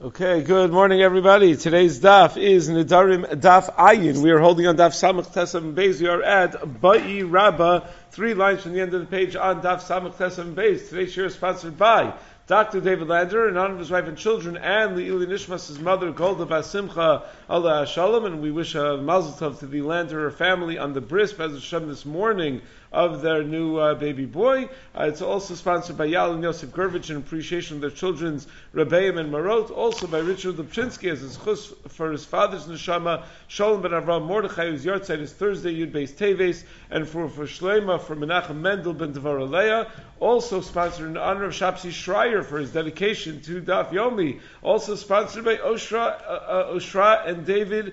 Okay, good morning, everybody. Today's daf is Nidarim Daf Ayin. We are holding on Daf Samach Tesam Beis. We are at Ba'i Rabba, 3 lines from the end of the page on Daf Samach Tesam Beis. Today's share is sponsored by Dr. David Lander, in honor of his wife and children, and Le'ili Nishmas, his mother, Golda Basimcha, Allah Shalom, and we wish a mazel tov to the Lander family on the bris, Bez Hashem, this morning of their new baby boy. It's also sponsored by Yal and Yosef Gervich in appreciation of their children's Rebbeim and Marot, also by Richard Lipchinsky as his chus for his father's neshama, Shalom ben Avraham Mordechai, whose yahrzeit is Thursday, Yud Beis Teves, and for Shleima, for Menachem Mendel ben Devar Aleya, also sponsored in honor of Shapsi Schreier for his dedication to Daf Yomi, also sponsored by Oshra and David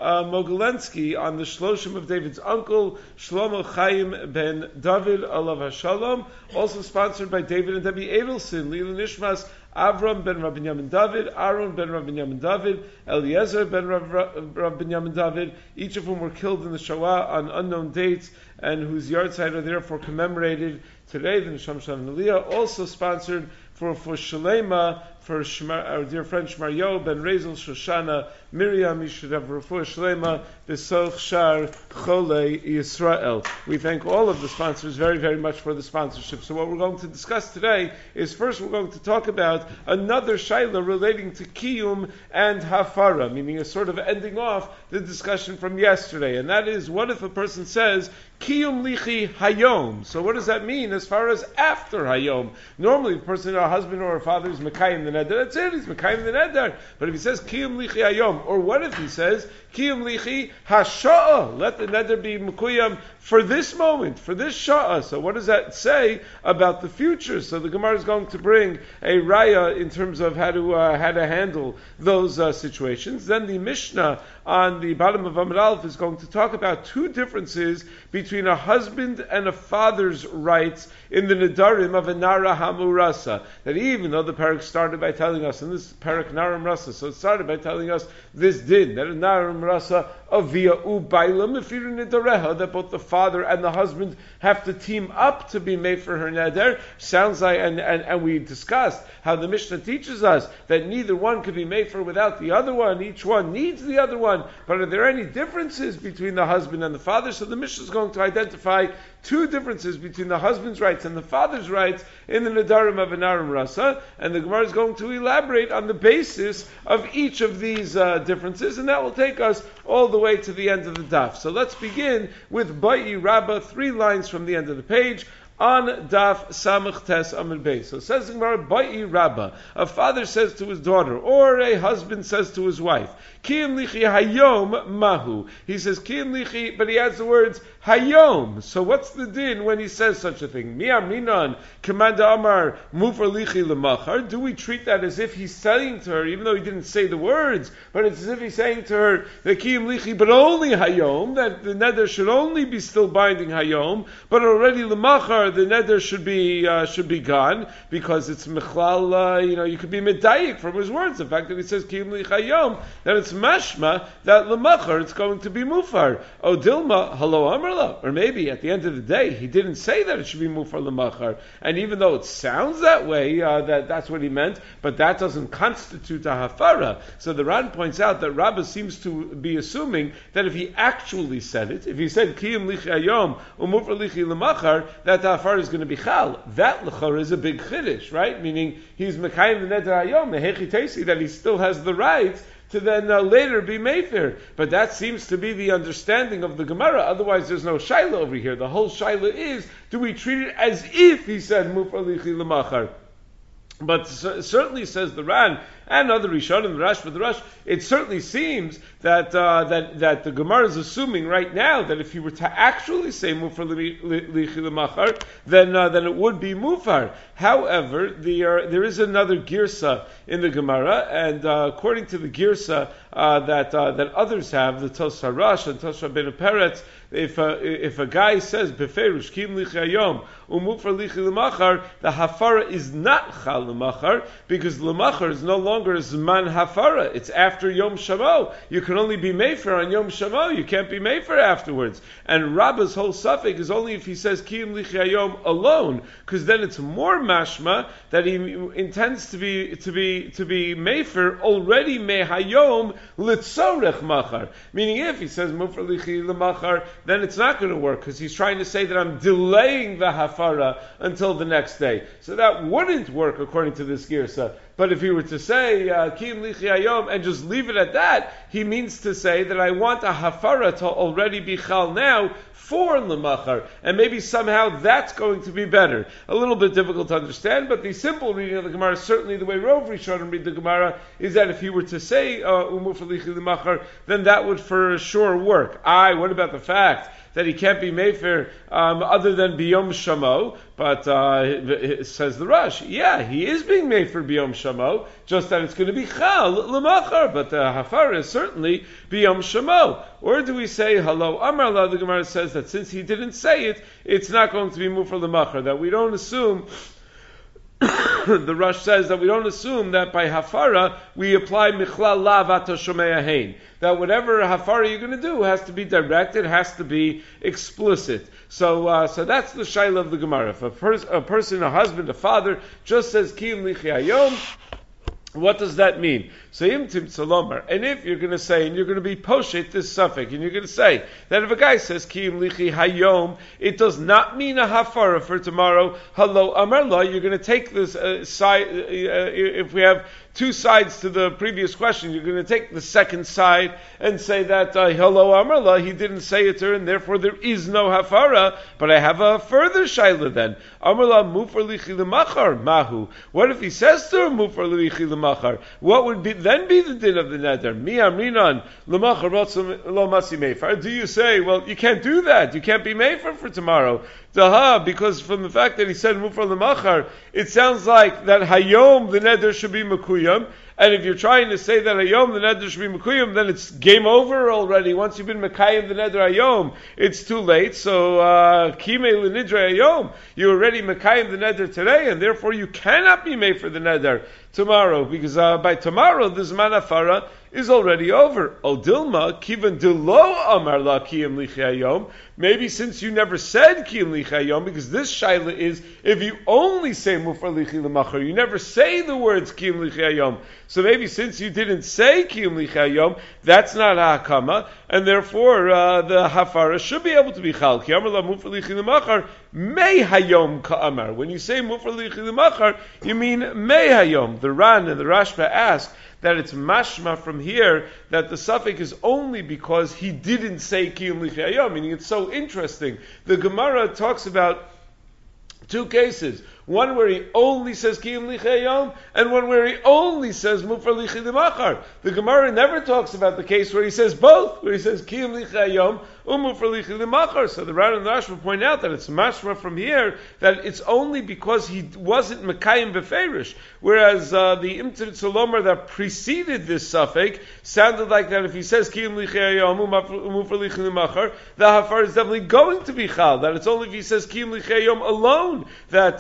Mogilensky on the Shloshim of David's uncle, Shlomo Chaim ben David Alav HaShalom, also sponsored by David and Debbie Edelson, Lila Nishmas, Avram ben Rabbi Binyamin David, Aaron ben Rabbi Binyamin David, Eliezer ben Rabbi Binyamin David, each of whom were killed in the Shoah on unknown dates, and whose yahrzeit are therefore commemorated today, the Nisham Shalom Aliyah, also sponsored for Shalema, for our dear friend Shmaryo ben Rezel Shoshana Miriam, you should have refuah Shalema B'soch Shar Cholei Yisrael. We thank all of the sponsors very, very much for the sponsorship. So what we're going to discuss today is, first we're going to talk about another shaila relating to Kiyum and Hafara, meaning a sort of ending off the discussion from yesterday, and that is, what if a person says Kiyum Lichi Hayom? So what does that mean as far as after Hayom? Normally, the person, a husband or a father, is Mekayim the Neder. That's it, he's Mekayim the Neder. But if he says Kiyum Lichi Hayom, or what if he says Kiyum Lichi Hasha'ah? Let the Neder be Mekuyam for this moment, for this Sha'ah. So what does that say about the future? So the Gemara is going to bring a raya in terms of how to handle those situations. Then the Mishnah on the bottom of Amud Aleph is going to talk about two differences between a husband and a father's rights in the Nedarim of a Nara Hamurasa. That even though the parak started by telling us, and this parak Nara Hamurasa, so it started by telling us this din, that a Nara Hamurasa avia ubailam ifir nedareha, that both the father and the husband have to team up to be made for her neder. Sounds like, and we discussed how the Mishnah teaches us that neither one could be made for without the other one. Each one needs the other one. But are there any differences between the husband and the father? So the Mishnah is going to identify two differences between the husband's rights and the father's rights in the Nedarim of Anarim Rasa, and the Gemara is going to elaborate on the basis of each of these differences, and that will take us all the way to the end of the daf. So let's begin with Ba'i Rabba, 3 lines from the end of the page, on Daf Samach Tes Amud Beis. So it says in Gemara, Ba'i Rabba, a father says to his daughter, or a husband says to his wife, Kiyum Lichi Hayom Mahu. He says Kiyum Lichi, but he adds the words Hayom. So what's the din when he says such a thing? Mi Aminan Kamanda Amar Mufar Lichi Lemachar. Do we treat that as if he's saying to her, even though he didn't say the words, but it's as if he's saying to her that Kiyum Lichi, but only Hayom, that the neder should only be still binding Hayom, but already Lemachar, the neder should be gone, because it's Mechlal, you could be medayik from his words. The fact that he says Kiyum Lichi Hayom, that it's mashma that lemachar it's going to be mufar. O dilma halo amarla, or maybe at the end of the day he didn't say that it should be mufar lemachar, and even though it sounds that way, that's what he meant, but that doesn't constitute a hafara. So the Ran points out that Rabbah seems to be assuming that if he actually said it, if he said kiyum lichi hayom umufar lichi lemachar, that the hafara is going to be chal. That lechor is a big chiddush, right? Meaning he's mekayim the neder hayom mehechi teisi, that he still has the right to then later be mefer. But that seems to be the understanding of the Gemara. Otherwise, there's no shaila over here. The whole shaila is, do we treat it as if he said mufar lichi lemachar? But certainly, says the Ran and other Rishonim, the Rash for the Rash, it certainly seems that the Gemara is assuming right now that if he were to actually say mufar lichi lemachar, then it would be mufar. However, there is another girsa in the Gemara, and according to the girsa that others have, the Tosar Rash and Tosar Ben Peretz, if a guy says beferush kim lichi hayom umufar lichi lemachar, the hafara is not chal lemachar, because lemachar is no longer zman hafara. It's after Yom Shamo. You can only be mefer on Yom Shamo. You can't be mefer afterwards. And Rabbah's whole suffix is only if he says kiyum lichi hayom alone, because then it's more mashma that he intends to be mefer already mehayom litzorech machar. Meaning, if he says mufar lichi lemachar, then it's not going to work because he's trying to say that I'm delaying the hafara until the next day. So that wouldn't work according to this girsa. But if he were to say Kiyum Lichi Hayom and just leave it at that, he means to say that I want a hafara to already be chal now for lemachar, and maybe somehow that's going to be better. A little bit difficult to understand, but the simple reading of the Gemara, certainly the way Rov Rishonim read the Gemara, is that if he were to say Umur Lichi Lemachar, then that would for sure work. What about the fact that he can't be mefer other than biyom shamo? But says the Rush, he is being mefer biyom shamo, just that it's going to be chal lemachar, but the hafar is certainly biyom shamo. Or do we say hello Amar Allah? The Gemara says that since he didn't say it, it's not going to be mufar lemachar. That we don't assume. The Rush says that we don't assume that by hafara we apply michlal lav ata shomei hein. That whatever hafara you're going to do has to be direct, it has to be explicit. So that's the shaila of the Gemara. If a person, a husband, a father, just says kiyum lichi hayom, what does that mean? So imtim tzalomar. And if you're going to say, and you're going to be poshet this suffix, and you're going to say that if a guy says kiyum lichi hayom, it does not mean a hafara for tomorrow. Hello amar la. You're going to take this side. If we have two sides to the previous question, you're going to take the second side and say that hello amar la, he didn't say it to her, and therefore there is no hafara. But I have a further shaila then. Amar la mufar lichi lemachar mahu. What if he says to her mufar lichi lemachar? What would then be the din of the neder? Mi amrinan lemachar lo masi meifar. Do you say, well, you can't do that. You can't be meifar for tomorrow. Daha, because from the fact that he said mufar lemachar, it sounds like that hayom the neder should be mekuyam. And if you're trying to say that hayom the neder should be mekuyam, then it's game over already. Once you've been mekayim the neder hayom, it's too late. So kimei lenidre hayom, you already mekayim the neder today, and therefore you cannot be made for the neder tomorrow, because by tomorrow the zman hafara is already over. O dilma kivan dilo amar la kiyum lichi hayom. Maybe since you never said kiyum lichi hayom, because this shaila is if you only say mufar lichi lemachar, you never say the words kiyum lichi hayom. So maybe since you didn't say kiyum lichi hayom, that's not hakama, and therefore the hafara should be able to be chal. Ki amar la mufar lichi lemachar may hayom ka'amar. When you say mufar lichi lemachar, you mean may hayom. The Ran and the Rashba ask that it's mashma from here that the suffix is only because he didn't say kiyum lichi hayom, meaning it's so interesting. The Gemara talks about two cases. One where he only says kiyum lichi hayom, and one where he only says mufar lichi lemachar. The Gemara never talks about the case where he says both, where he says kiyum lichi hayom mufar lichi lemachar. So the Ran and the Rashba point out that it's mashma from here that it's only because he wasn't mekayim beferish, whereas the imtim tzolomar that preceded this suffix sounded like that if he says kiyum lichi hayom mufar lichi lemachar, the hafar is definitely going to be chal. That it's only if he says kiyum lichi hayom alone that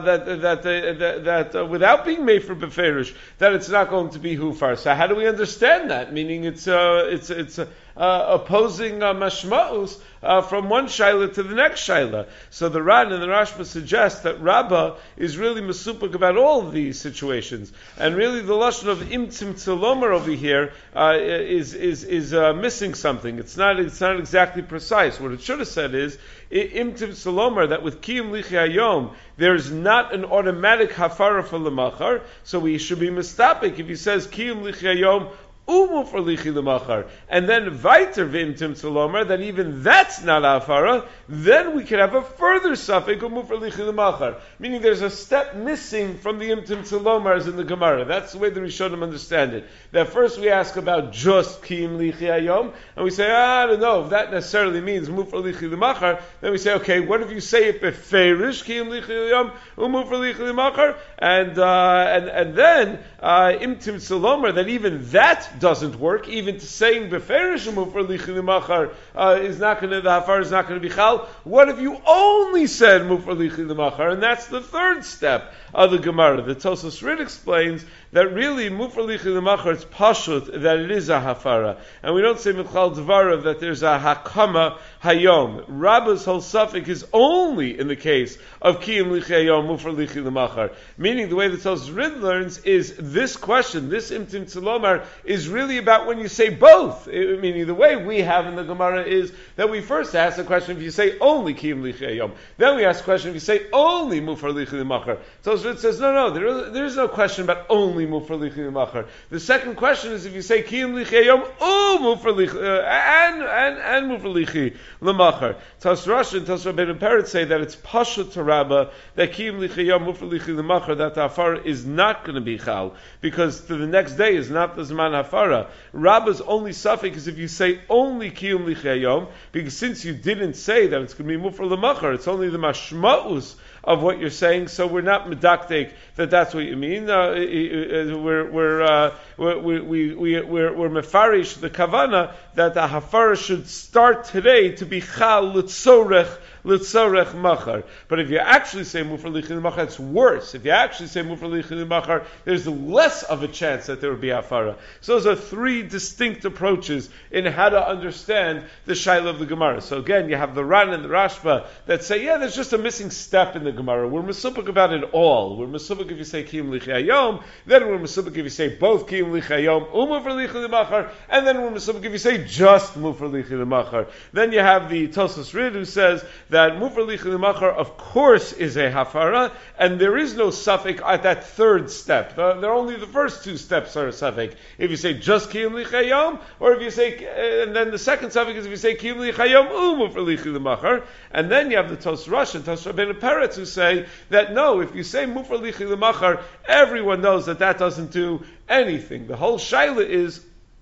without being made for beferish, that it's not going to be hufar. So how do we understand that? Meaning it's opposing mashmaus from one shaila to the next shaila. So the Ran and the Rashba suggest that Rabbah is really mesupik about all of these situations, and really the lashon of imtim tzolomar over here is missing something. It's not exactly precise. What it should have said is imtim tzolomar, that with kiyum lichi hayom there's not an automatic hafara for lemachar, so we should be mistapik if he says kiyum lichi hayom umufar lichi lemachar, and then vayter v'imtim tzolomar, that even that's not hafara, then we could have a further suffix umufar lichi lemachar. Meaning there's a step missing from the imtim tzolomars in the Gemara. That's the way the Rishonim understand it. That first we ask about just kiyum lichi hayom, and we say, I don't know if that necessarily means umufar lichi lemachar. Then we say, okay, what if you say it beferish kiyum lichi hayom umufar lichi lemachar, and then imtim tzolomar, that even that doesn't work. Even to saying beferish umufar lichi lemachar is not going to, the hafar is not going to be chal. What if you only said mufar lichi lemachar? And that's the third step of the Gemara. The Tosfos Rid explains that really mufar lichi l'machar, it's pashut that it is a hafara, and we don't say mitchal dvarav that there's a hakama hayom. Rabba's whole suffix is only in the case of kiyum lichi hayom mufar lichi l'machar, meaning the way the Tosfos Rid learns is this question, this imtim tzilomar, is really about when you say both. Meaning the way we have in the Gemara is that we first ask the question if you say only kiyum lichi hayom, then we ask the question if you say only mufar lichi l'machar. Tosfos Rid says no, there is no question about only mufar lichi l'machar. The second question is if you say kiyum lichi hayom mufar lichi and mufar lichi l'machar. Tosfos Rosh and Tosfos Rabbeinu Peretz say that it's pashut to Rabbah that kiyum lichi hayom mufar lichi l'machar, that the hafara is not going to be chal, because to the next day is not the zman hafara. Rabbah's only suffix is if you say only kiyum lichi hayom, because since you didn't say that it's going to be mufar l'machar, it's only the mashma'us of what you're saying, so we're not medaktek that that's what you mean. We're mefarish the kavana that the hafara should start today to be chal l'tzorech machar. But if you actually say mufar lichi l'machar, it's worse. If you actually say mufar lichi l'machar, there's less of a chance that there would be hafara. So those are three distinct approaches in how to understand the shaila of the Gemara. So again, you have the Ran and the Rashba that say, there's just a missing step in the Gemara. We're mesupik about it all. We're mesupik if you say kiyum lichi hayom, then we're mesupik if you say both kiyum lichi hayom mufar lichi l'machar, and then we're mesupik if you say just mufar lichi l'machar. Then you have the Tosfos Rid who says that mufar lichi l'machar, of course, is a hafara, and there is no suffix at that third step. They're only the first two steps are a suffix. If you say just kiyum lichi hayom, or if you say, and then the second suffix is if you say kiyum lichi hayom mufar lichi l'machar, and then you have the Tosfos Rosh and Tosfos Rabbeinu Peretz who say that no, if you say mufar lichi l'machar, everyone knows that doesn't do anything. The whole shaila is,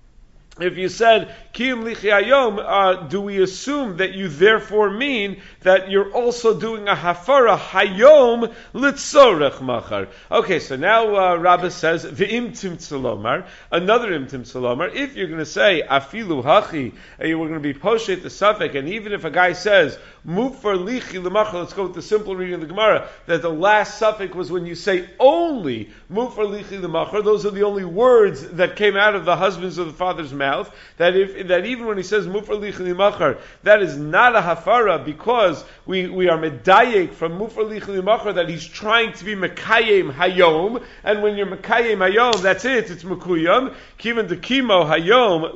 if you said kiyum lichi hayom, do we assume that you therefore mean that you're also doing a hafara hayom litzorech machar? Okay, so now Rabbah says v'imtim tzilomar, another imtim tzilomar. If you're going to say afilu hachi, we're going to be poshet the suffix, and even if a guy says mufar lichi l'machar, let's go with the simple reading of the Gemara, that the last suffix was when you say only mufar lichi l'machar. Those are the only words that came out of the husband's or the father's mouth. That even when he says mufar lichi l'machar, that is not a hafara, because we are medayek from mufar lichi l'machar that he's trying to be mekayem hayom, and when you're mekayem hayom, that's it. It's mekuyam. Kivan de kimo hayom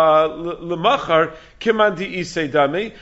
l'machar kiman di isei dami.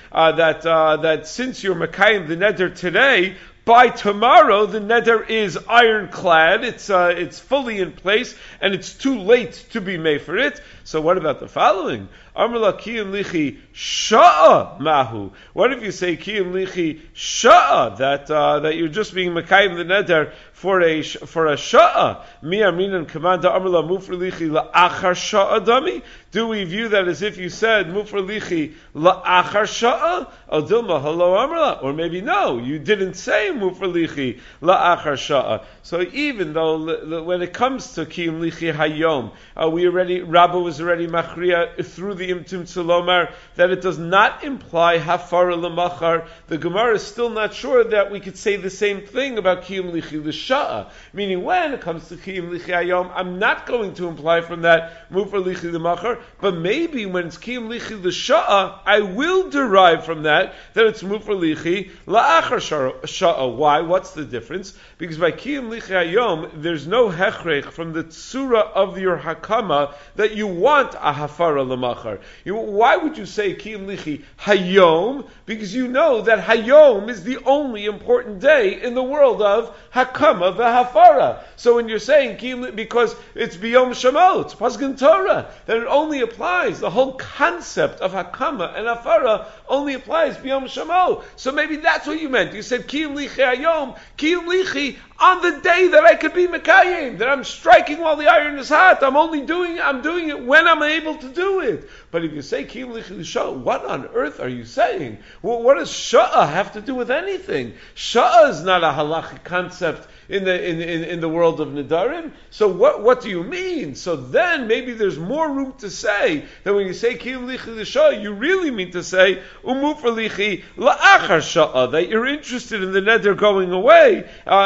That since you're mekayem the neder today, by tomorrow the neder is ironclad. It's fully in place, and it's too late to be made for it. So what about the following? Amrla kiyum lichi sha'a mahu. What if you say kiyum lichi sha'a, that you're just being mekayim the neder for a sha'a? Mi aminan kamanda amrla mufar lichi la'achar sha'a dami. Do we view that as if you said mufar lichi la'achar sha'a? Al dilma hello amrla, or maybe no, you didn't say mufar lichi la'achar sha'a. So even though when it comes to kiyum lichi hayom, Rabbah was already machriya through the imtim tzilomar that it does not imply hafara l'machar, the Gemara is still not sure that we could say the same thing about kiyum lichi l'sha'a. Meaning, when it comes to kiyum lichi hayom, I'm not going to imply from that mufar lichi l'machar, but maybe when it's kiyum lichi l'sha'a, I will derive from that it's mufar lichi la'achar sha'a. Why? What's the difference? Because by kiyum lichi hayom, there's no hechrech from the tzura of your hakama that you want a hafara l'machar. Why would you say kiyum lichi hayom? Because you know that hayom is the only important day in the world of hakama v'hafara. So when you're saying kiyum, because it's biyom shemot, paskin Torah, that it only applies, the whole concept of hakama and hafara only applies biyom shemot. So maybe that's what you meant. You said kiyum lichi hayom, kiyum lichi on the day that I could be mekayim, that I'm striking while the iron is hot. I'm doing it when I'm able to do it. But if you say kiyum lichi l'sha'a, what on earth are you saying? Well, what does sha'a have to do with anything? Sha'a is not a halachic concept in the world of Nedarim. So what do you mean? So then maybe there's more room to say that when you say kiyum lichi l'sha'a, you really mean to say umufar lichi la'achar sha'a, that you're interested in the neder going away at the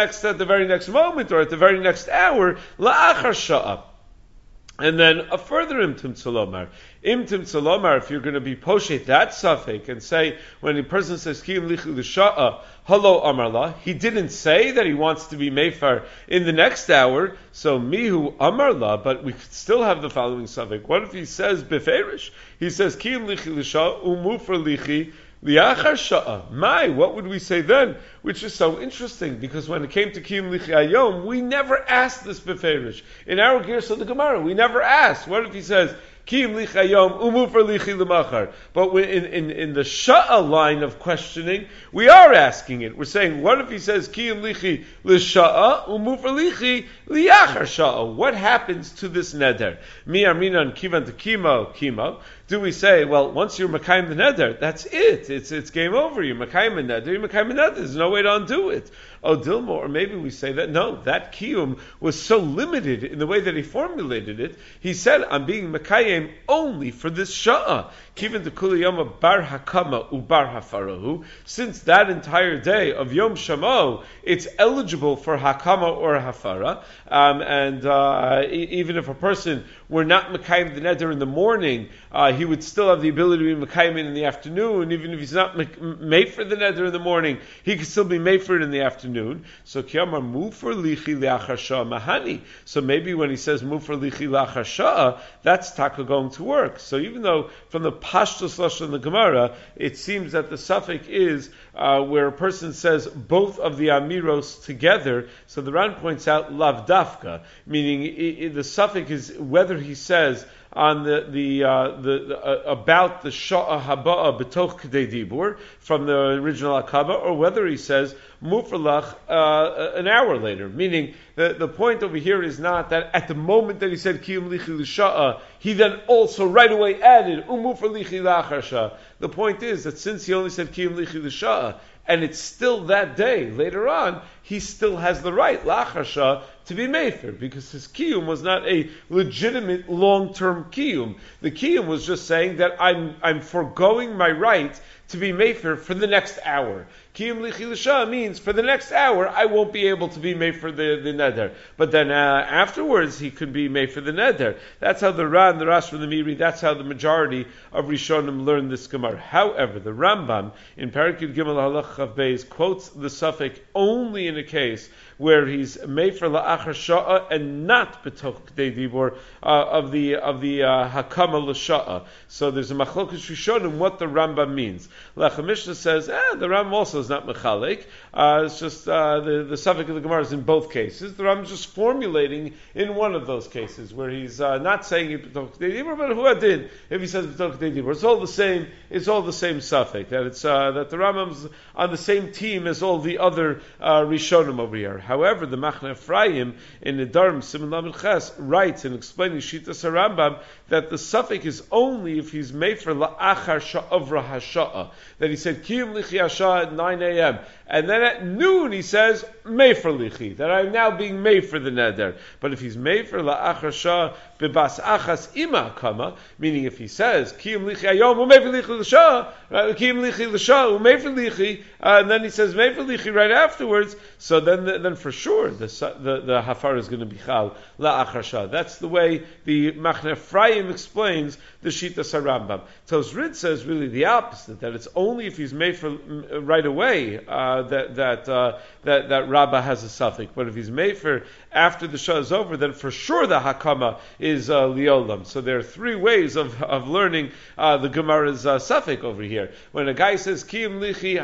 the very next moment or at the very next hour, la'achar sha'a. And then a further imtim tzalomar. Imtim tzalomar, if you're going to be poshet that suffix and say, when a person says, Kiyum lichi l'sha'a, hello amarla, he didn't say that he wants to be meifar in the next hour, so mihu amarla, but we could still have the following suffix. What if he says beferish? He says, Kiyum lichi l'sha'a, umufar lichi, liachar sha'a. My, what would we say then? Which is so interesting, because when it came to Kiyum Lichi Hayom, we never asked this beferish. In our Gersa of the Gemara, we never asked. What if he says, Kiyum Lichi Hayom, umufar lichi l'machar? But in the sha'a line of questioning, we are asking it. We're saying, what if he says, Kiyum Lichi l'sha'a, umufar lichi liachar sha'a? What happens to this neder? Mi arminan kivan to kimo. Do we say, well, once you're Makayim the neder, that's it. It's game over. You're Makayim the neder, you're Makayim the neder. There's no way to undo it. Oh, Dilma, or maybe we say that, no, that kiyum was so limited in the way that he formulated it. He said, I'm being Makayim only for this sha'a. Kivan to kuliyama bar hakama ubar hafarahu. Since that entire day of Yom Shamo, it's eligible for hakama or hafara. Even if a person were not Makayim the neder in the morning, he would still have the ability to be Makayim in the afternoon. Even if he's not made for the neder in the morning, he could still be made for it in the afternoon. So kiyamar mufar lichi leachar shah mahani. So maybe when he says mufar lichi leachar shah, that's taka going to work. So even though from the pashtus lashon in the Gemara, it seems that the suffix is where a person says both of the amiros together. So the Ran points out lav dafka, meaning the suffix is whether he says on the about the sha'a haba'a betoch k'dei dibur from the original akaba, or whether he says mufralach an hour later. Meaning the point over here is not that at the moment that he said kiyum lichi l'sha'a, he then also right away added umufar lichi la'achar shah. The point is that since he only said kiyum lichi l'sha'a, and it's still that day later on, he still has the right la'achar shah to be mefer, because his kiyum was not a legitimate long-term kiyum. The kiyum was just saying that I'm foregoing my right to be mefer for the next hour. Kiyum lichi l'sha'a means for the next hour I won't be able to be made for the neder. But then afterwards he could be made for the neder. That's how the Ran, the Rash from the Miri, that's how the majority of Rishonim learned this Gemara. However, the Rambam in Parakid Gimel Halach Chav Beis quotes the suffix only in a case where he's made for la'achar sha'a and not betoch k'dei dibur of the hakama l'sha'a. So there's a machlokas Rishonim what the Rambam means. Lechem Mishnah says, the Rambam also is not mechalik. It's just the suffix of the Gemara is in both cases. The Rambam is just formulating in one of those cases where he's not saying betoch k'dei dibur, but who did if he says betoch k'dei dibur. It's all the same. It's all the same suffix. That it's that the Rambam's on the same team as all the other Rishonim over here. However, the Machne Ephraim in the Nedarim Siman Lamed Ches writes in explaining Shitas HaRambam that the suffix is only if he's made for la'achar sha'avra hasha'a. That he said kiyum lichi hasha'a at 9 a.m. and then at noon he says made for lichi, that I'm now being made for the neder. But if he's made for la'achar sha'a bebas achas ima kama, meaning if he says kiyum lichi ayom u'mei for lichi l'sha'a, kiyum lichi l'sha'a u'mei for lichi, and then he says mei for lichi right afterwards, so then for sure the hafar is going to be chal la'achar sha'a. That's the way the Machne Ephraim explains the Shitas HaRambam. Tosrid says really the opposite, that it's only if he's made for right away that Rabbah has a suffix. But if he's made for after the Shah is over, then for sure the Hakama is Liolam. So there are three ways of learning the Gemara's suffix over here. When a guy says Kiyum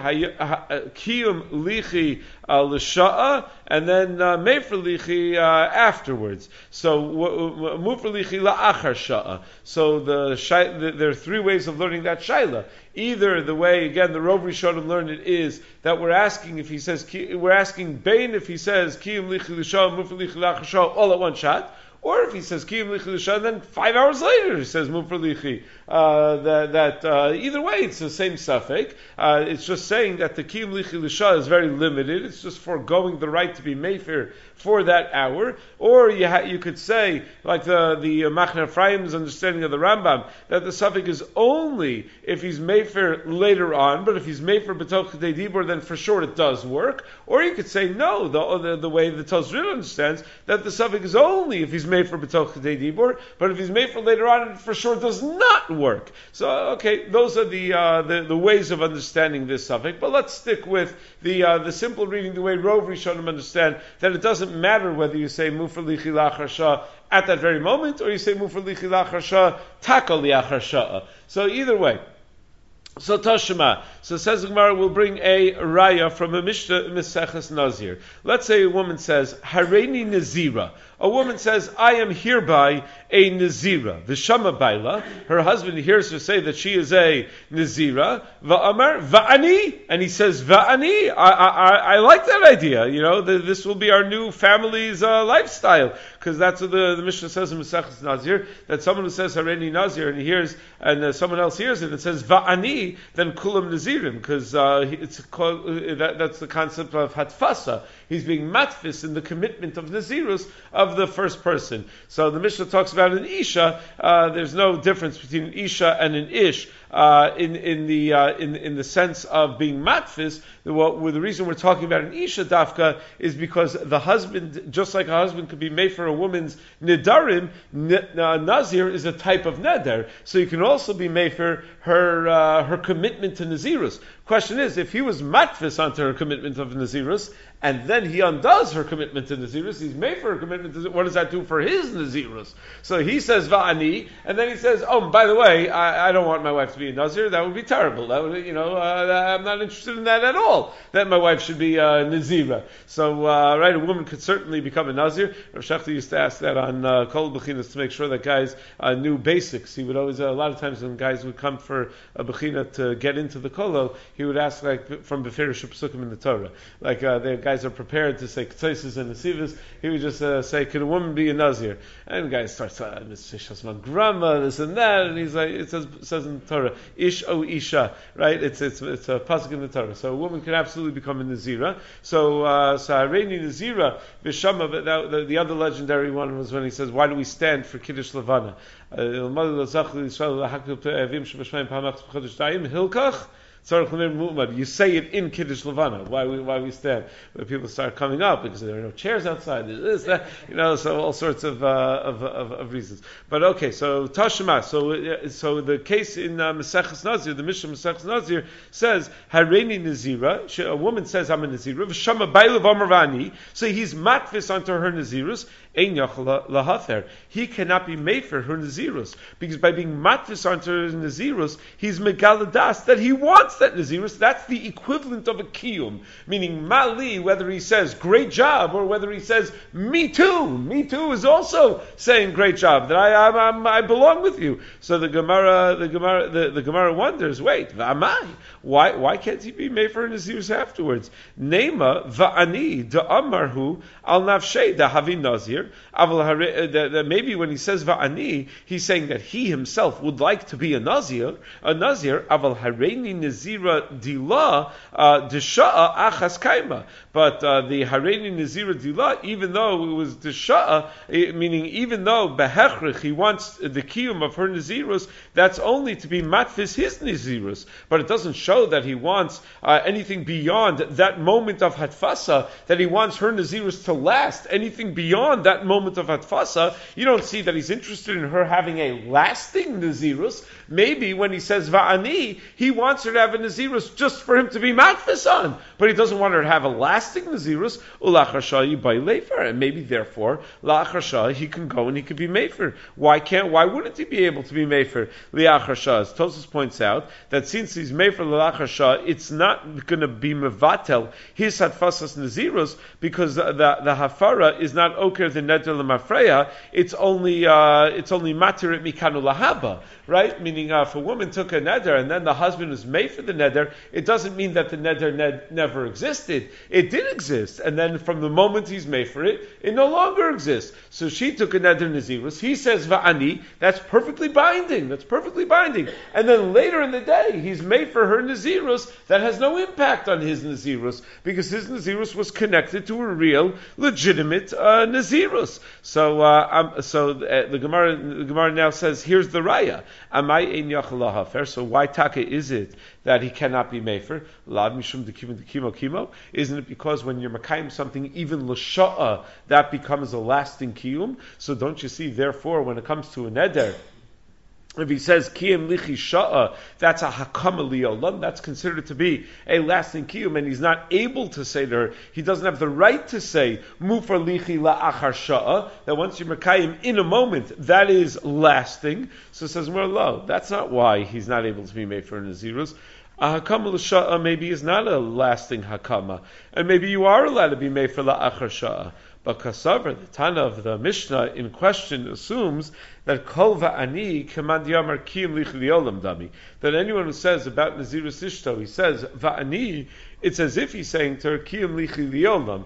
Lichi L'Sha'a, and then Mefer Lichi afterwards. So Mufer Lichi La'achar Sha'a. So there are three ways of learning that Shaila. Either the way, again, the Rov Rishonim learned it is that we're asking if he says, we're asking Bain if he says Kiyum Lichi L'Sha'a, Mufer Lichi La'achar Sha'a all at one shot. Or if he says Kiyum Lichi L'Sha'a, then 5 hours later he says Mufer Lichi. Either way, it's the same suffix. It's just saying that the Kiyum Lichi L'Sha'a is very limited. It's just foregoing the right to be mefer for that hour. Or you could say, like the Machne Ephraim's understanding of the Rambam, that the suffix is only if he's mefer later on, but if he's mefer b'toch chedei dibur, then for sure it does work. Or you could say no, the way the Tosrid understands, that the suffix is only if he's mefer b'toch chedei dibur, but if he's mefer later on, it for sure does not work. So, okay, those are the ways of understanding this suffix. But let's stick with the simple reading, the way Rov Rishonim understand that it doesn't matter whether you say Mufar Lichi Lachar Shah at that very moment, or you say Mufar Lichi Lachar Shah Taka Liachar Shah. So either way. So Tashma. So says the Gemara, will bring a raya from a Mishnah Meseches Nazir. Let's say a woman says, Hareini Nazira. A woman says, I am hereby a Nazira. V'shama baila. Her husband hears her say that she is a Nazira. Va'amar, va'ani. And he says, va'ani. I like that idea. You know, this will be our new family's lifestyle. Because that's what the Mishnah says in Meseches Nazir, that someone who says Hareini Nazir and he hears, and someone else hears it and says, va'ani, then kulam Nazirim. Because it's called, that's the concept of hatfasa. He's being matfis in the commitment of Nazirus of the first person. So the Mishnah talks about an Isha. There's no difference between an Isha and an Ish in the sense of being matfis. The reason we're talking about an Isha dafka is because the husband, just like a husband could be made for a woman's nidarim, Nazir is a type of neder. So you can also be made for her commitment to Nazirus. Question is, if he was matfis onto her commitment of Nazirus, and then he undoes her commitment to Nazirus, he's made for her commitment to Nazirus, what does that do for his Nazirus? So he says va'ani, and then he says, oh, by the way, I don't want my wife to be a Nazir, that would be terrible. That would, I'm not interested in that at all, that my wife should be a Nazira. So, right, a woman could certainly become a Nazir. Rav Shachar used to ask that on Kol Bechinas to make sure that guys knew basics. He would always, a lot of times when guys would come for a Bechina to get into the Kolo, he would ask, like, from Beferish Psukim in the Torah. Like, the guys are prepared to say Ktaisis and Nesivas, he would just say, can a woman be a Nazir? And the guy starts, Mr. Grandma, this and that, and he's like, it says in the Torah, Ish o Isha, right? It's a pasuk in the Torah. So a woman can absolutely become a Nazira. So Hareini Nazira, V'shama, but the other legendary one was when he says, why do we stand for Kiddush Levana? Hilkach, you say it in Kiddush Levana. Why we stand? But people start coming up because there are no chairs outside. There's this, that, so all sorts of reasons. But okay, so Tashma. So the case in Meseches Nazir, the Mishnah Meseches Nazir says Hareini Nazira. A woman says I'm a Nazira. V'shama bailav amarvani. So he's matfis onto her Nazirus. Ein yachal lahafer. He cannot be made for her Nazirus because by being matfis onto her Nazirus, he's megaladas that he wants that Nazirus. That's the equivalent of a kiyum, meaning mali, whether he says great job or whether he says me too is also saying great job, that I belong with you. So the Gemara wonders, wait, v'amai, why can't he be made for a Nazirus afterwards? Nema va'ani da'amarhu al nafshei dahavi Nazir. Maybe when he says va'ani, he's saying that he himself would like to be a Nazir. Aval hareini Nazira dila desha'a achas kaima. But the hareini Nazira dila, even though it was desha'a, meaning even though behechrich he wants the kiyum of her Nazirus, that's only to be matfis his Nazirus. But it doesn't show that he wants anything beyond that moment of hatfasa, that he wants her Nazirus to last. Anything beyond that moment of hatfasa, you don't see that he's interested in her having a lasting Nazirus. Maybe when he says va'ani, he wants her to have a Nazirus just for him to be matfis on, but he doesn't want her to have a lasting Nazirus. Ulachar shah yibai leifer, and maybe therefore la'achar shah he can go and he could be mefer. Why wouldn't he be able to be mefer li'achar shah? As Tosfos points out, that since he's mefer li'achar shah, it's not going to be mevatel his hatfasas Nazirus, because the hafara is not oker the neder l'mafreya. It's only matirit mikanu lahaba, right? Meaning if a woman took a neder and then the husband was made for the neder, it doesn't mean that the neder never existed. It did exist, and then from the moment he's made for it, it no longer exists. So she took a neder Nazirus. He says va'ani. That's perfectly binding. And then later in the day, he's made for her Nazirus that has no impact on his Nazirus, because his Nazirus was connected to a real, legitimate Nazirus. So the Gemara now says, here's the Raya. Amai ein yachal lahafer. So why taka is it that he cannot be mefer? Lav mishum dekimo kimo. Isn't it because when you're makayim something, even l'sha'a, that becomes a lasting kiyum? So don't you see, therefore, when it comes to a neder, if he says kiyum lichi sha'a, that's a hakama liolam, that's considered to be a lasting kiyum, and he's not able to say to her, he doesn't have the right to say mufar lichi la'achar sha'a, that once you're makayim in a moment, that is lasting. So it says, well, lo, that's not why he's not able to be made for Nazirus. A hakama l'sha'a maybe is not a lasting hakama, and maybe you are allowed to be made for la'achar sha'a. But Kasavar, the Tana of the Mishnah in question, assumes that Kol va'ani k'man yamar kiyum lich liolam dami. That anyone who says about Nazirus Ishto, he says va'ani, it's as if he's saying to her kiyum lich liolam,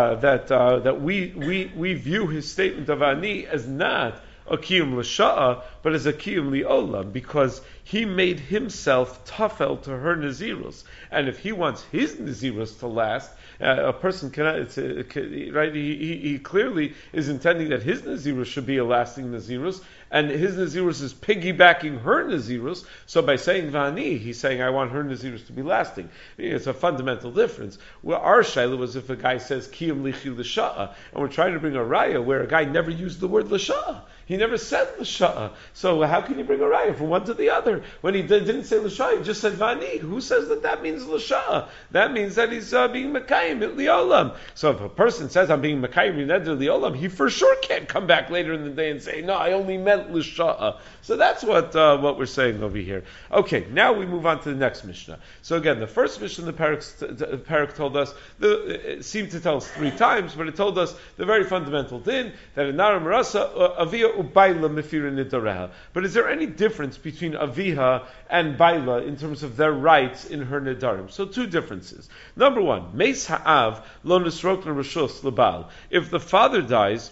that we view his statement of ani as not a kiyum l'sha'a, but as a kiyum li'olam, because he made himself tafel to her Nazirus. And if he wants his Nazirus to last, a person cannot, right? He clearly is intending that his Nazirus should be a lasting Nazirus, and his Nazirus is piggybacking her Nazirus. So by saying Vani, he's saying, I want her Nazirus to be lasting. It's a fundamental difference. Well, our Shaila was if a guy says Kiyum Lichi L'Sha'a, and we're trying to bring a Raya where a guy never used the word L'Sha'a. He never said L'Sha'a. So how can you bring a Raya from one to the other? When he didn't say L'Sha'a, he just said Vani. Who says that means L'Sha'a? That means that he's being Mekayim Liolam. So if a person says, I'm being Mekayim Liolam, he for sure can't come back later in the day and say, no, I only meant L'Sha'a. So that's what we're saying over here. Okay, now we move on to the next Mishnah. So again, the first Mishnah the Parak told us, it seemed to tell us 3 times, but it told us the very fundamental din, that in Nara Marasa, Avia Ubayla Mefira Nidareha. But is there any difference between Aviha and Baila in terms of their rights in her Nidarim? So 2 differences. Number 1, Meis Ha'av Lo Nisrokna Rishus Lebal. If the father dies,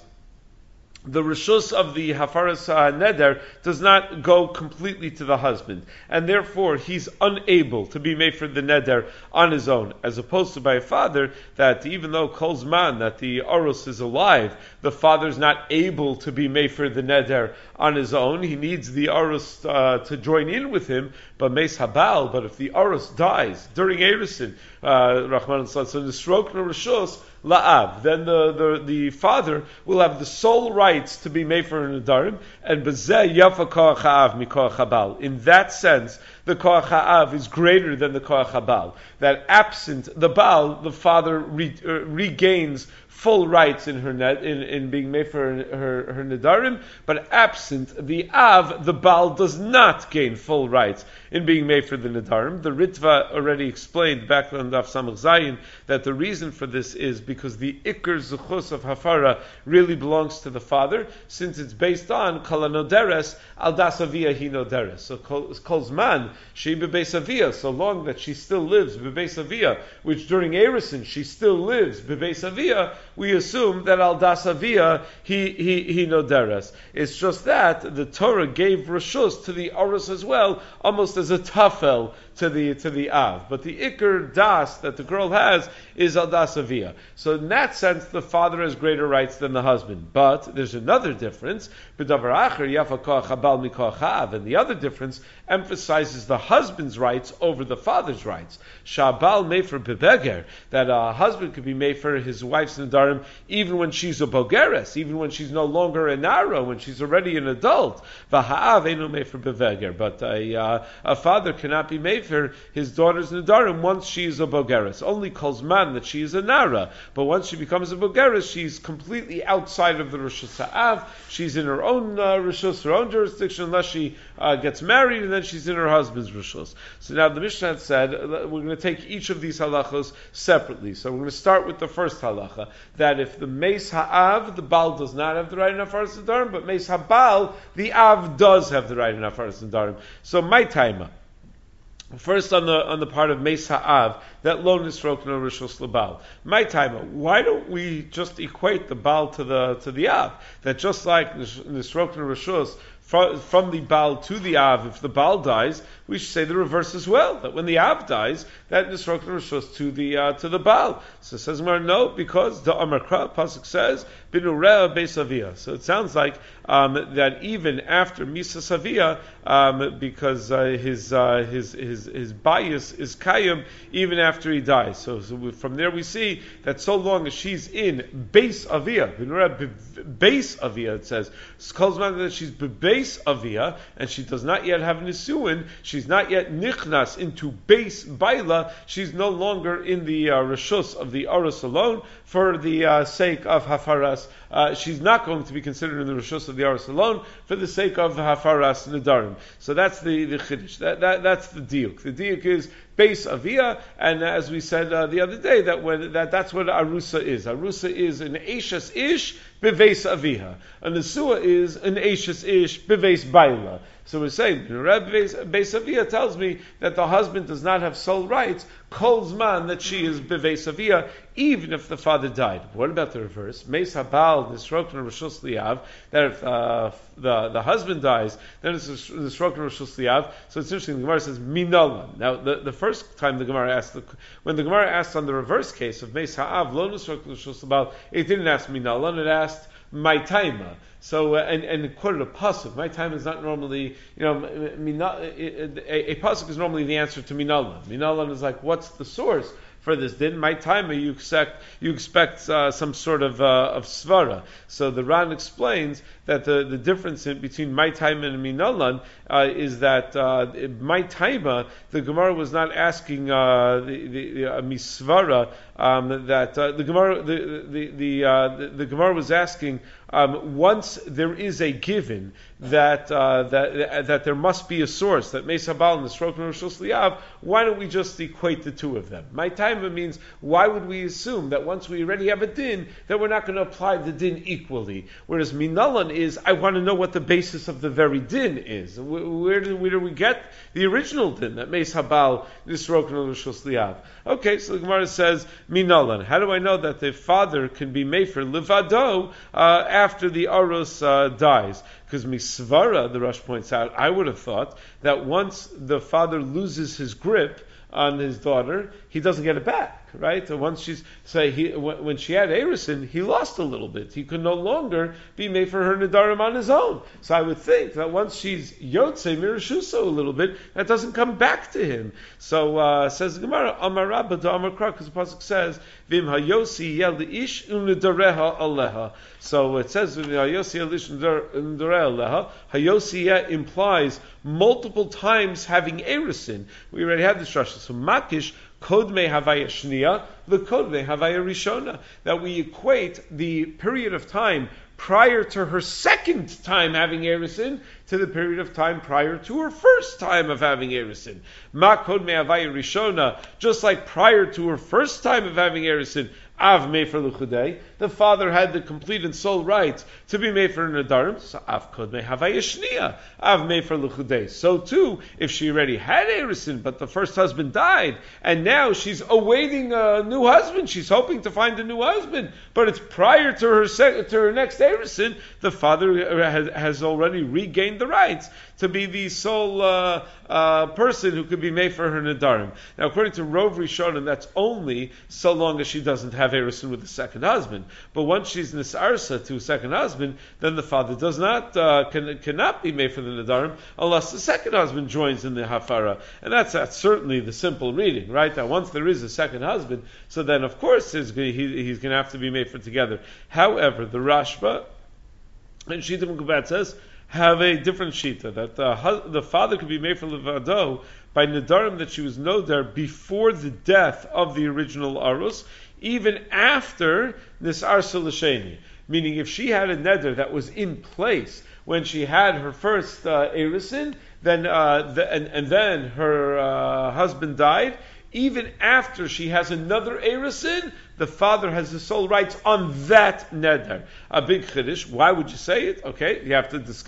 the rishus of the hafaras neder does not go completely to the husband, and therefore he's unable to be made for the neder on his own, as opposed to by a father, that even though kol zman, that the arus is alive, the father's not able to be made for the neder on his own. He needs the arus to join in with him, but meis habal. But if the arus dies during erisin, Rahman so the srokna rishus la'av, then the father will have the sole rights to be made for an nadarim, and bezeh yafa koach ha'av mikoach habal. In that sense, the koach ha'av is greater than the koach habal. That absent the baal, the father regains full rights in her in being made for her nedarim, but absent the av, the baal does not gain full rights in being made for the nedarim. The Ritva already explained back on Daf Samach Zayin that the reason for this is because the ikr zuchus of hafara really belongs to the father, since it's based on kala noderes al das avia hi noderes. So kol zman she bebeis avia, so long that she still lives bebeis avia, which during erison she still lives bebeis avia, we assume that al das avia he noderes. It's just that the Torah gave rishus to the arus as well, almost as a tafel to the av. But the ikr das that the girl has is al das avia. So in that sense, the father has greater rights than the husband. But there's another difference. B'davar acher yafa koach habal mikoach ha'av, and the other difference emphasizes the husband's rights over the father's rights. Shabal mefer bebeger, that a husband could be made for his wife's nedarim even when she's a bogeres, even when she's no longer a nara, when she's already an adult. V'ha'av einu mefer bebeger, but a father cannot be made for his daughter's nedarim once she is a bogeres. Only calls man that she is a nara, but once she becomes a bogeres, she's completely outside of the rishus ha'av. She's in her own rishus, her own jurisdiction, unless she gets married, and then she's in her husband's rishus. So now the Mishnah said we're going to take each of these halachos separately. So we're going to start with the first halacha, that if the meis ha'av, the baal does not have the right in hafaras nedarim, but meis ha'bal, the av does have the right in hafaras nedarim. So my taima. First, on the part of Meis Ha'av, that lo nisroknu rishus lebal. My time, why don't we just equate the Baal to the Av? That just like nisroknu rishus from the Baal to the Av, if the Baal dies, we should say the reverse as well. That when the Av dies, that nisroknu rishus to the Baal. So it says no, because the Amar Kra pasuk says binurea beis avia. So it sounds like that even after Misa Savia, because his bias is Kayim even after he dies. So from there we see that so long as she's in Beis Avia, Beis Avia, it says, that she's Beis Avia, and she does not yet have Nisuin, she's not yet Nichnas into Beis Baila, she's no longer in the Rishus of the Aros alone, for the sake of Hafaras. She's not going to be considered in the Rishus of the Aros alone, for the sake of Hafaras Nedarim. So that's the Chiddush. That's the diuk. The diuk is Beis Avia, and as we said the other day, that's what Arusa is. Arusa is an Eishes Ish Beveis Aviha. A Nesua is an Eishes Ish Beveis Baila. So we're saying, Beis Avia tells me that the husband does not have sole rights, kol zman that she is Beveis Avia, even if the father died. What about the reverse? Meis Habal nisroknu rishus liav, that if the husband dies, then it's nisroknu rishus liav. So it's interesting, the Gemara says, minalan. Now, the first time the Gemara asked, when the Gemara asked on the reverse case of Meis Ha'av, lo nisroknu rishus liav, it didn't ask minalan, it asked my taima. So and it quoted a pasuk. My time is not normally, a pasuk is normally the answer to minalan. Minalan is like, what's the source for this din? My time, you expect some sort of svara. So the Ran explains that the difference between my time and minalan is that my time, the Gemara was not asking the misvara that the Gemara was asking once there is a given that there must be a source, that Meis Habal and the Sroknu Rishus Liav, why don't we just equate the two of them? My time means, why would we assume that once we already have a din, that we're not going to apply the din equally? Whereas minalan is, I want to know what the basis of the very din is. Where do we get the original din, that Meis Habal Nisroknu Rishus Liav? Okay, so the Gemara says, minalan. How do I know that the father can be mefer levado after the aros dies? Because misvara, the Rosh points out, I would have thought that once the father loses his grip on his daughter, he doesn't get it back, right? And once when she had Erison, he lost a little bit. He could no longer be made for her Nedarim on his own. So I would think that once she's Yotze Mirashuso a little bit, that doesn't come back to him. So says the Gemara, Amar Rabba to Amar Kra, because the pasuk says, Vim hayosi yel ish unedareha aleha. So it says, Vim hayosi yel ish unedareha aleha. Hayosi implies multiple times having Erison. We already had this Rasha. So Makish, Kodme Havaya Shnia, the Kodme Havaya Rishona, that we equate the period of time prior to her second time having Erison to the period of time prior to her first time of having Erison. Ma Kodme Havaya Rishona, just like prior to her first time of having Erison, Av Mefer L'Chudei, the father had the complete and sole right to be Mefer Nedarim, so Av Kodmei Havaya Shnia, Av Mefer L'Chudei. So too, if she already had Erison, but the first husband died, and now she's awaiting a new husband, she's hoping to find a new husband, but it's prior to her next Erison, the father has already regained the rights to be the sole person who could be made for her Nedarim. Now, according to Rov Rishonim, that's only so long as she doesn't have Erison with the second husband. But once she's Nisarsa to a second husband, then the father does not cannot be made for the Nedarim unless the second husband joins in the Hafara. And that's certainly the simple reading, right? That once there is a second husband, so then of course he's going to have to be made for together. However, the Rashba and Shita Mekubat says, have a different shita, that the father could be made for levado by nedarim that she was nodar before the death of the original arus, even after nisarsa l'sheni. Meaning, if she had a neder that was in place when she had her first erison, then then her husband died, even after she has another erison, the father has the sole rights on that neder. A big chiddush. Why would you say it? Okay, you have to discuss.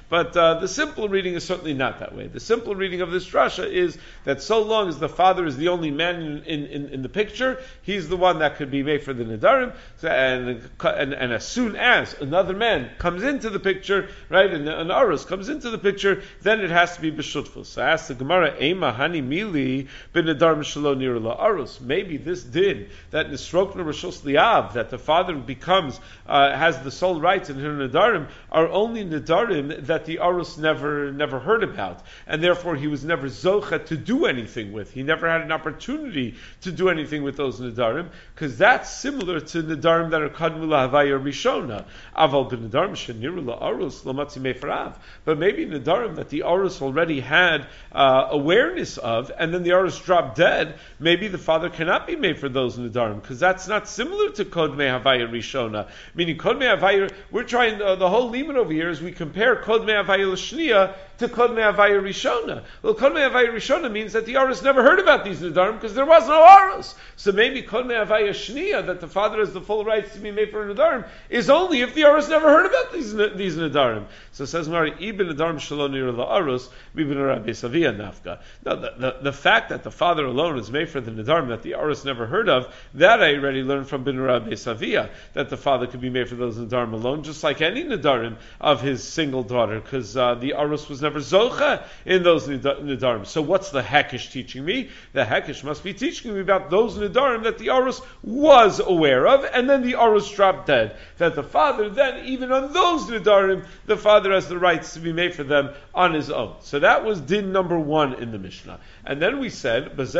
But the simple reading is certainly not that way. The simple reading of this drasha is that so long as the father is the only man in the picture, he's the one that could be made for the Nedarim, and as soon as another man comes into the picture, right, and an Arus comes into the picture, then it has to be B'shutfus. So ask the Gemara, Ema Hani Mili bin Nedarim Shelo Nir La Arus. Maybe this din, that Nisrokna Rishos Liav, that the father becomes, has the sole rights in her Nedarim, are only Nedarim that the Arus never heard about, and therefore he was never Zocha to do anything with. He never had an opportunity to do anything with those Nedarim, because that's similar to Nedarim that are Kadmu Lahavaya Rishona. Aval bin Nedarim Sheniru La Arus Lamatzi Mefarav. But maybe Nedarim that the Arus already had awareness of, and then the Arus dropped dead, maybe the father cannot be made for those Nedarim, because that's not similar to Kodmei Havaya Rishona. Meaning Kodmei Havaya, we're trying, the whole limit over here is we compare Kodmei Havaya L'Shniya to Kodmei Havaya Rishona. Well, Kodmei Havaya Rishona means that the Arus never heard about these Nedarim because there was no Arus. So maybe Kodmei Havaya Shniya, that the father has the full rights to be made for a Nedarim, is only if the Arus never heard about these Nedarim. So it says, Mari, Ibn Nedarim Shalom Nir La Arus, Ibn Rabbi Savia Nafka. Now, the fact that the father alone is made for the Nedarim that the Arus never heard of, that I already learned from Bin Rabbi Savia, that the father could be made for those Nedarim alone, just like any Nedarim of his single daughter, because the Arus was never Zocha in those Nedarim. So what's the Hekesh teaching me? The Hekesh must be teaching me about those Nedarim that the Arus was aware of, and then the Arus dropped dead. That the father then, even on those Nedarim, the father has the rights to be made for them on his own. So that was din number 1 in the Mishnah. And then we said, that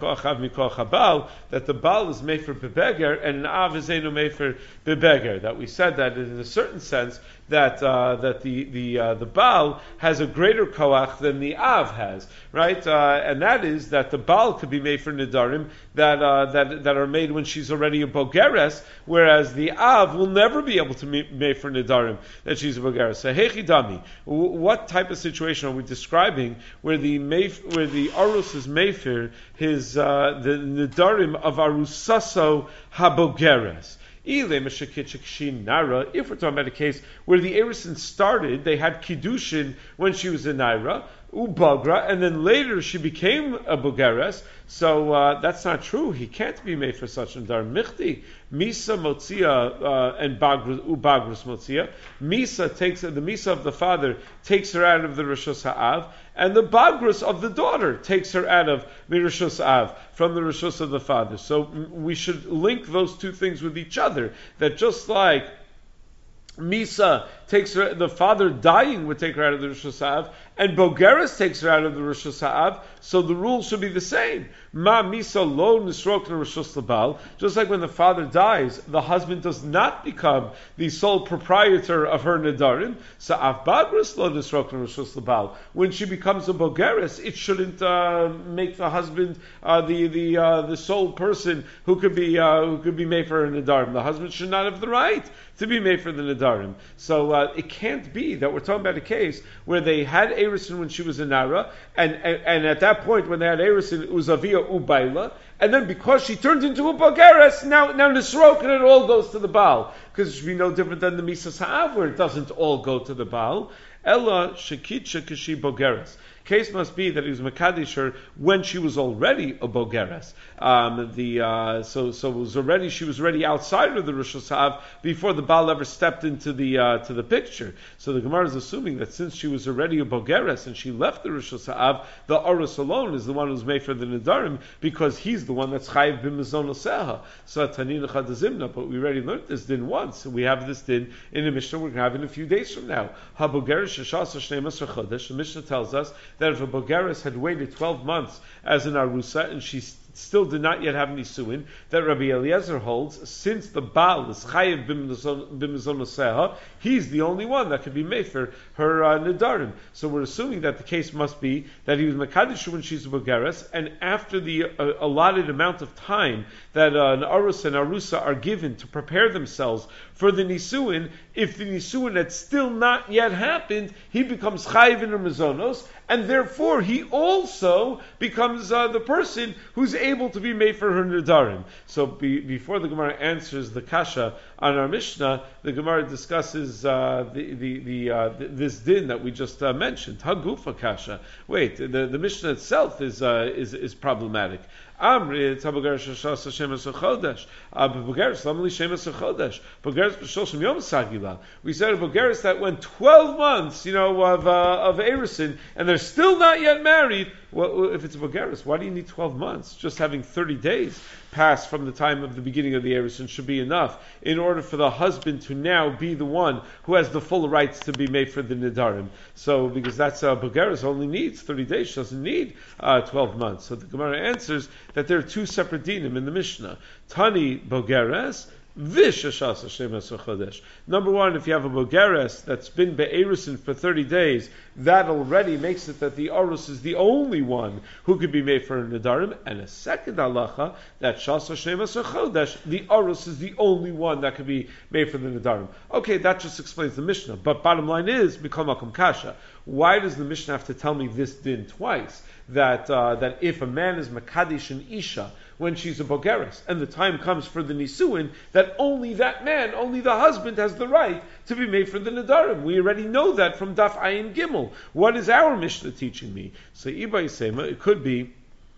the Baal is made for Bebeger, and an Av is no made for Bebeger. That we said that in a certain sense, that the Baal has a greater koach than the Av has, right? And that is that the Baal could be made for Nedarim that are made when she's already a Bogeres, whereas the Av will never be able to be made for Nedarim that she's a Bogeres. So Hechidami, what type of situation are we describing where the Arus is Mefer his the Nedarim of Arusaso Habogeres? If we're talking about a case where the Erison started, they had Kiddushin when she was a Naira, Ubagra, and then later she became a Bogeres, so that's not true. He can't be made for such a Dar. Michti, Misa Motzia and Ubagrus Motzia. Misa takes the Misa of the father takes her out of the Rishus Ha'av, and the Bagrus of the daughter takes her out of the Rishus Ha'av, from the Rishus of the father. So we should link those two things with each other. That just like Misa takes her, the father dying would take her out of the Rishus Ha'av, and Bogeres takes her out of the Rishus Ha'av, so the rules should be the same. Ma Misa lo nisrok na Rishus Labal. Just like when the father dies, the husband does not become the sole proprietor of her Nedarim. Sa'af Bagris lo nisrok na Rishus Labal. When she becomes a Bogeres, it shouldn't make the husband the sole person who could be made for her Nedarim. The husband should not have the right to be made for the Nedarim. So it can't be that we're talking about a case where they had Erison when she was a Nara, and at that point when they had Erison, it was Avia Ubaila, and then because she turned into a Bogeres, now Nisrok, and it all goes to the Baal. Because it should be no different than the Misas Ha'av, where it doesn't all go to the Baal. Ella Shekitcha Kashi Bogeres. Case must be that he was Makadish her when she was already a Bogeres. So it was already, she was already outside of the Rishus Ha'av before the Baal ever stepped into the picture. So the Gemara is assuming that since she was already a Bogeres and she left the Rishus Ha'av, the Arus alone is the one who's made for the Nedarim because he's the one that's Chayiv b'mezon oseha. So Tanina Chadazimna, but we already learned this din once. We have this din in a Mishnah we're going to have in a few days from now. Ha Bogeres sheshasa shnei masar chodesh. The Mishnah tells us that if a Bogeres had waited 12 months as an Arusa and she still did not yet have Nisuin, that Rabbi Eliezer holds, since the Baal is Chayiv b'mezon oseha, he's the only one that could be made for her Nedarim. So we're assuming that the case must be that he was Makadish when she's a Bogeres, and after the allotted amount of time that an Arus and Arusa are given to prepare themselves for the Nisuin, if the Nisuin had still not yet happened, he becomes Chayiv in her Mezonos, and therefore he also becomes the person who's able to be made for her Nidarim. So before the Gemara answers the Kasha on our Mishnah, the Gemara discusses this din that we just mentioned. Hagufa Kasha. Wait, the Mishnah itself is problematic. Amri, it's Bogeres Shasa Shemes Chodesh. Bogeres Lamali Shemes Chodesh. Bogeres B'Shoshim Yom Sagila. We said a Bogeres that went 12 months, of Erusin, and they're still not yet married. Well, if it's a Bogeres, why do you need 12 months? Just having 30 days pass from the time of the beginning of the Erusin should be enough in order for the husband to now be the one who has the full rights to be made for the Nidarim. So, because that's Bogeres only needs 30 days, she doesn't need 12 months. So the Gemara answers that there are two separate dinim in the Mishnah. Tani Bogeres, Vishashas Shemes Chodesh. Number one, if you have a Bogeres that's been be'erusin for 30 days, that already makes it that the Arus is the only one who could be made for a Nidarim. And a second halacha, that Shasa Shemes Chodesh, the Arus is the only one that could be made for the Nidarim. Okay, that just explains the Mishnah. But bottom line is, Mikol Makom Kasha. Why does the Mishnah have to tell me this din twice? That if a man is Makadish and Isha when she's a Bogeres, and the time comes for the Nisuin, that only that man, only the husband has the right to be made for the Nidarim. We already know that from Daf Ayin Gimel. What is our Mishnah teaching me? So Iba Yisema, it could be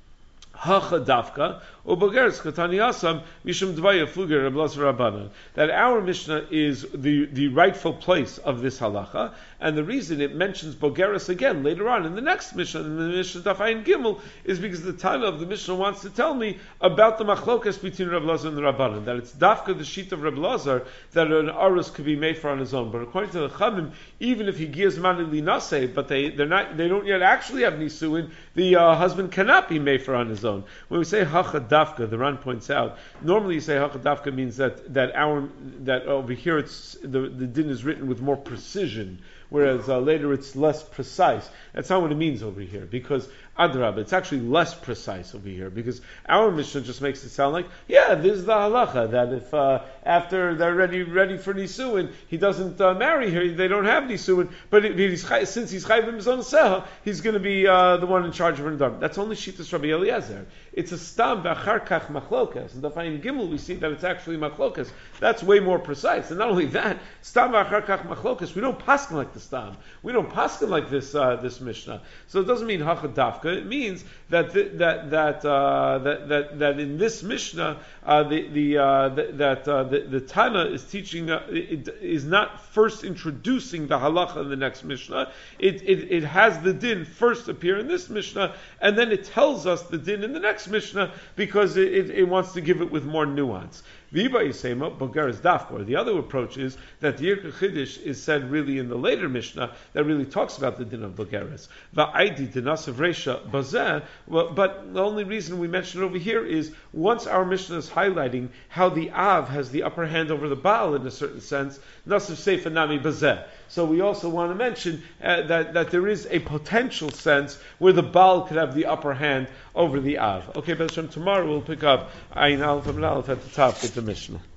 Hacha Dafka, or Bogeres Chatani Asam, Mishum Dvaya Fluger Rablas Rabbanan. That our Mishnah is the rightful place of this halacha, and the reason it mentions Bogeres again later on in the next Mishnah, in the Mishnah Daf Ayin Gimel, is because the Tana of the Mishnah wants to tell me about the machlokas between Reb Lazar and the Rabbanan, that it's Dafka the sheet of Reb Lazar that an Arus could be made for on his own. But according to the Chamim, even if he gives mani linase, but they don't yet actually have nisuin, the husband cannot be made for on his own. When we say Hacha Dafka, the Ran points out, normally you say Hacha Dafka means that over here the din is written with more precision, whereas later it's less precise. That's not what it means over here, because Adrab, it's actually less precise over here, because our Mishnah just makes it sound like, this is the halacha, that if after they're ready for Nisuin, he doesn't marry her, they don't have Nisuin, but since he's Chayv Mizon Seha, he's going to be the one in charge of her Nidarim. That's only Shittas Rabbi Eliezer. It's a Stam V'achar Kach Machlokas. In Daf Gimel we see that it's actually Machlokas. That's way more precise. And not only that, Stam V'achar Kach Machlokas, we don't paskin like the Stam. We don't paskin like this Mishnah. So it doesn't mean Hacha Dafka. It means that in this Mishnah the Tana is teaching is not first introducing the halacha in the next Mishnah. It has the din first appear in this Mishnah, and then it tells us the din in the next Mishnah because it wants to give it with more nuance. Viva Yisema, Bogeres Dafka. The other approach is that the Yirka Chiddush is said really in the later Mishnah that really talks about the din of Bogeres. Va'aidi dinasav Reisha Bazeh. But the only reason we mention it over here is once our Mishnah is highlighting how the Av has the upper hand over the Baal in a certain sense, Nasav Seifa Nami Bazeh. So we also want to mention that there is a potential sense where the Baal could have the upper hand over the Av. Okay, B'Hashem, tomorrow we'll pick up Ayin Aleph and Aleph at the top with the Mishnah.